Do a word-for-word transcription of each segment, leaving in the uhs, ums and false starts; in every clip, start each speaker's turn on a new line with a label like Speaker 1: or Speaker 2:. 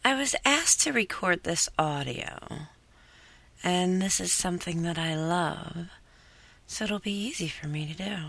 Speaker 1: I was asked to record this audio, and this is something that I love, so it'll be easy for me to do.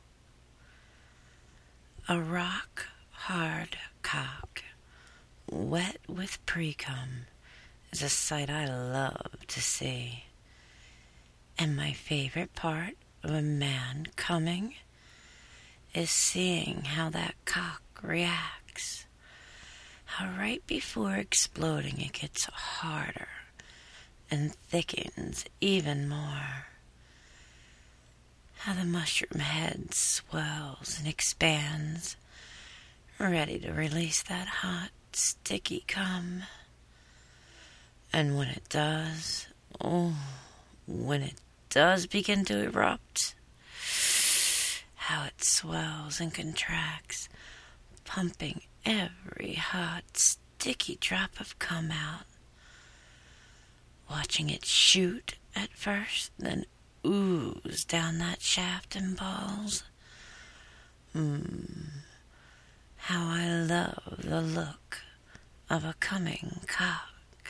Speaker 1: A rock hard cock, wet with pre-cum, is a sight I love to see. And my favorite part of a man coming is seeing how that cock reacts. How right before exploding it gets harder and thickens even more. How the mushroom head swells and expands, ready to release that hot, sticky cum. And when it does, oh, when it does begin to erupt, how it swells and contracts, pumping every hot, sticky drop of cum out. Watching it shoot at first, then ooze down that shaft and balls. Mmm, how I love the look of a coming cock.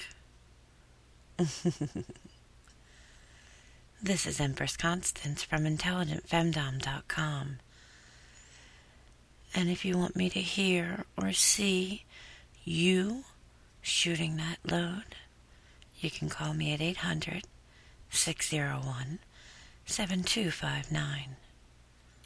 Speaker 1: This is Empress Constance from intelligent femdom dot com. And if you want me to hear or see you shooting that load, you can call me at eight hundred, six oh one, seven two five nine.